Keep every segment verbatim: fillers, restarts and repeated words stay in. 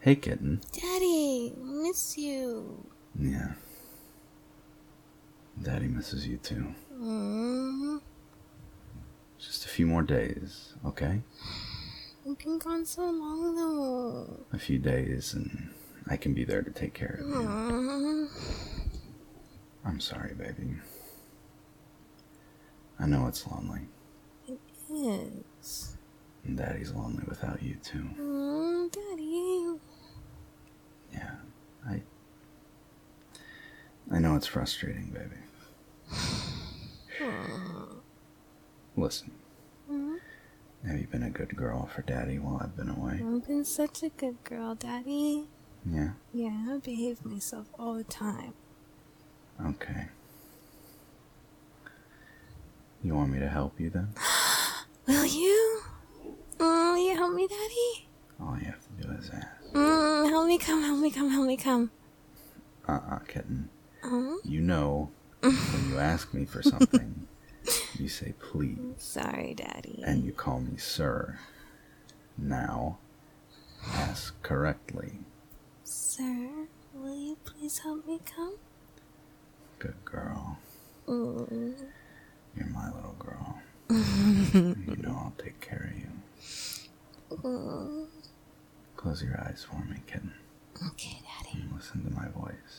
Hey, kitten. Daddy, I miss you. Yeah. Daddy misses you too. Mm. Just a few more days, okay? You've been gone so long, though. A few days, and I can be there to take care of you. Mm. I'm sorry, baby. I know it's lonely. It is. And Daddy's lonely without you too. Mm, Daddy. Yeah, I... I know it's frustrating, baby. Mm. Listen. Mm. Have you been a good girl for Daddy while I've been away? I've been such a good girl, Daddy. Yeah? Yeah, I behave myself all the time. Okay. You want me to help you then? Will you? Mm, will you help me, Daddy? All you have to do is ask. Mm, help me come, help me come, help me come. Uh-uh, kitten. Uh-huh. You know, when you ask me for something, you say please. Sorry, Daddy. And you call me sir. Now, ask correctly. Sir, will you please help me come? Good girl. Mm. You're my little girl. You know I'll take care of you. Mm. Close your eyes for me, kitten. Okay, Daddy. And listen to my voice.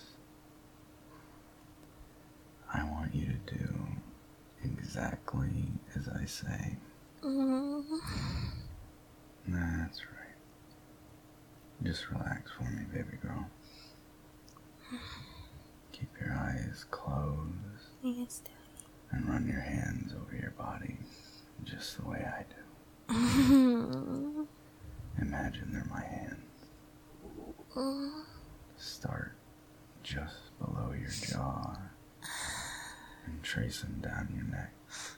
I want you to do exactly as I say. Mm. That's right. Just relax for me, baby girl. Keep your eyes closed. Yes, Daddy. And run your hands over your body just the way I do. Mm. Imagine they're my hands. Mm. Start just below your jaw and trace them down your neck.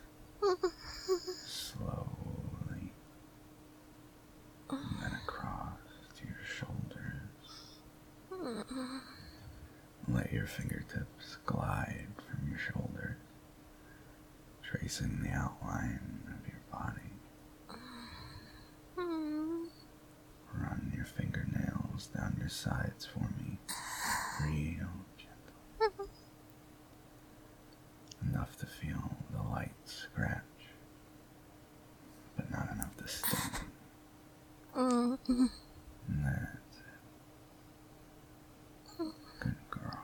Slowly. And then across to your shoulders. Let your fingertips glide from your shoulders, tracing the outline of your body. Run your fingernails down your sides for me, real gentle. Enough to feel the light scratch, but not enough to sting. Mm. And that's it. Good girl.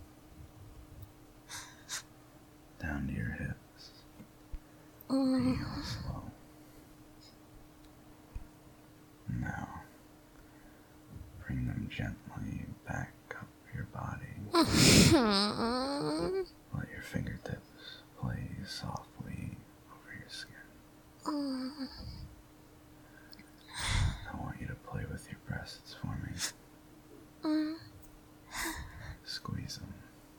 Down to your hips. Mm. Real slow. Now, bring them gently back up your body. Let your fingertips play softly over your skin. Mm. I want you to play with your breasts for me. Mm. Squeeze them.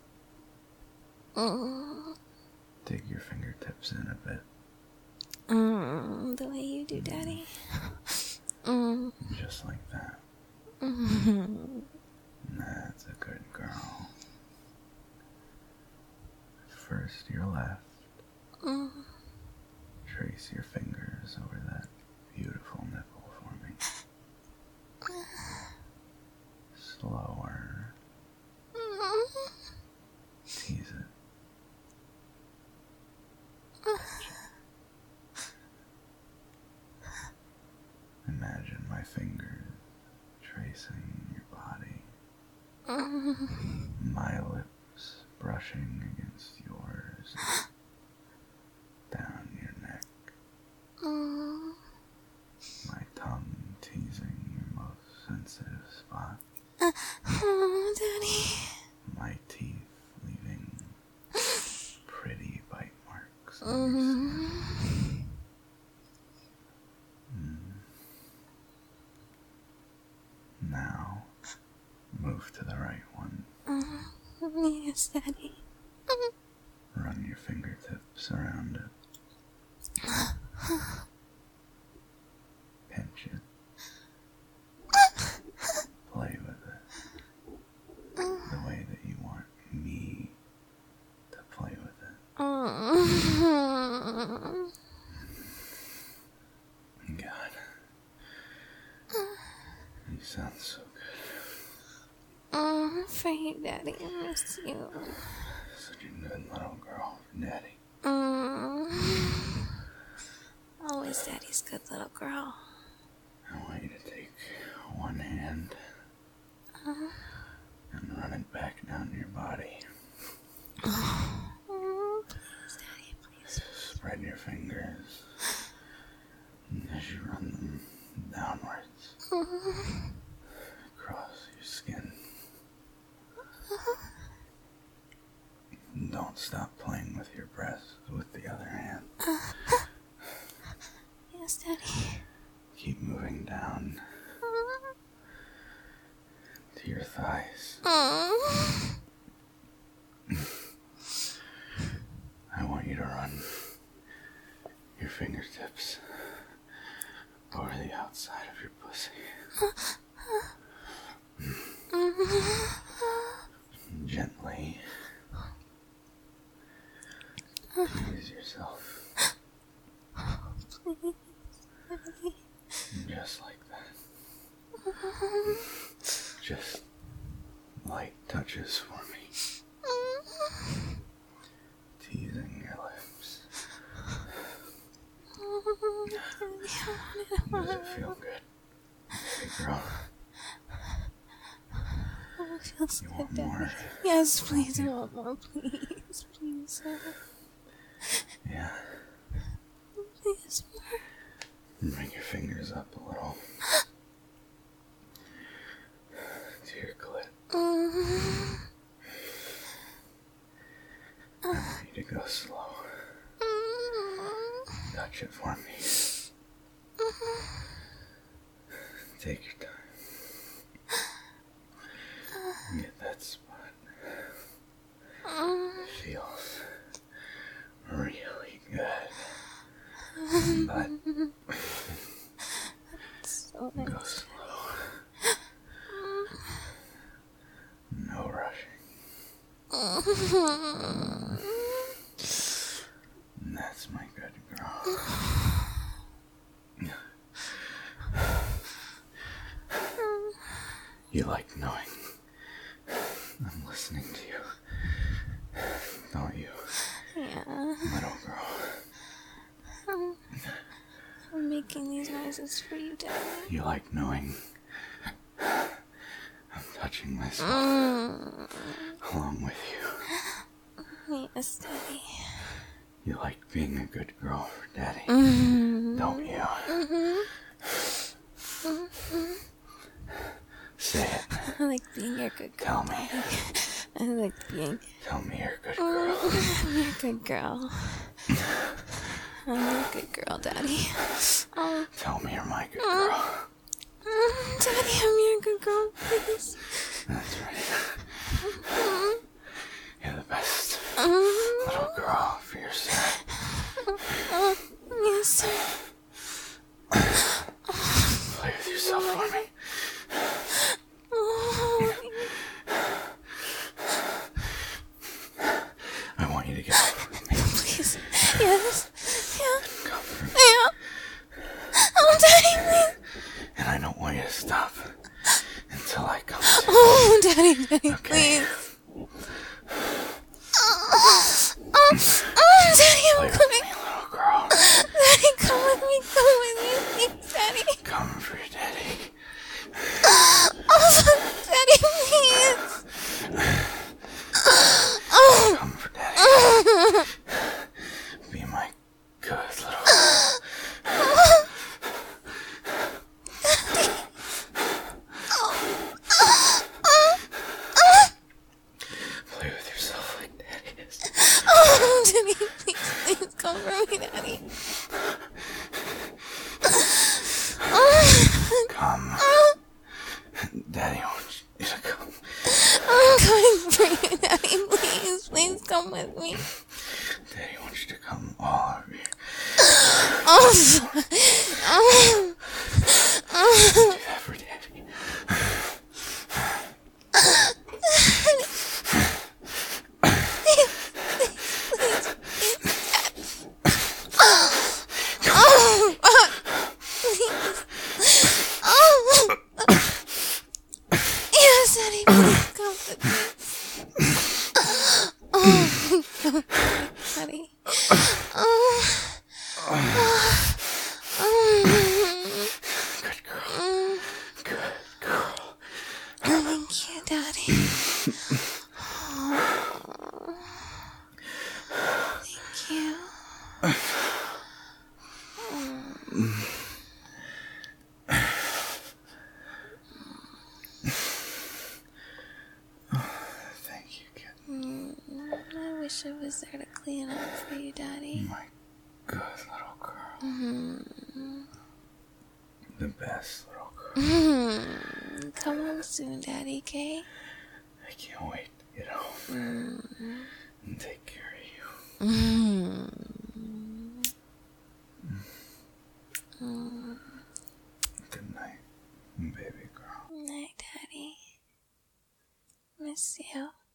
Mm. Dig your fingertips in a bit. Mm. The way you do, Daddy. Mm. Just like that. Mm. That's a good girl. First your left. Mm. Trace your fingers over that beautiful nipple for me. Slower. Tease it. Imagine my fingers tracing your body. My lips brushing against yours. Down your neck. Mm. My tongue teasing your most sensitive spot. Oh, Daddy. My teeth leaving pretty bite marks on your skin. Mm. Now, move to the right one. Mm. Yes, Daddy. Run your fingertips around it. Pinch it. Play with it. The way that you want me to play with it. Mm. God. You sound so good. Oh, for you, Daddy. I miss you. Such a good little girl, Daddy. Mm. Always Daddy's good little girl. I want you to take one hand Uh, and run it back down your body. mm, please, Daddy, please. Spread your fingers as you run them downwards Mm. across your skin. Don't stop playing with your breasts with the other hand. Yes, Daddy. Keep moving down to your thighs. Mm. I want you to run your fingertips over the outside of your pussy. Gently ease yourself. Please, Daddy. Just like that. Just light touches for me. Teasing your lips. Does it feel good? Hey girl, Oh, it feels you good, want Daddy. more? Yes, please. I want more, please. Please. uh, Yeah. Please, more. Bring your fingers up a little. To your clit. Mm. I want you to go slow. Mm. Touch it for me. Take your time. Get that spot. It feels really good. But So go nice. slow. No rushing. That's my good girl. You like knowing I'm listening to you, don't you, Yeah. little girl? I'm making these noises for you, Daddy. You like knowing I'm touching myself Mm. along with you. Yes, Daddy. You like being a good girl for Daddy, Mm. don't you? Mm-hmm. Mm-hmm. Say it. I like being your good girl, Tell me. Daddy. I like being Tell me you're a good girl. I'm your good girl. I'm your good girl, Daddy. Oh, Tell me you're my good girl. mm, Daddy, I'm your good girl, please. That's right. Mm, You're the best mm, little girl for your son. mm, yes, sir. Play with yourself for me. Oh, I want you to get up with me. please. Yes. Yeah. Come for me. Yeah. Oh, Daddy, please. And I don't want you to stop until I come to. Oh, Daddy, Daddy, Okay. please. Oh, oh, Daddy, Play I'm with coming. me, little girl. Daddy, come with me. Come with me, please, Daddy. Come for your daddy. Oh, Daddy, please. Oh. Come for daddy. Be my good little girl. is there to clean up for you, Daddy? My good little girl. Mm-hmm. The best little girl. Mm-hmm. Come home soon, Daddy, okay? I can't wait to get home Mm-hmm. and take care of you. Mm-hmm. Mm-hmm. Good night, baby girl. Good night, Daddy. Miss you.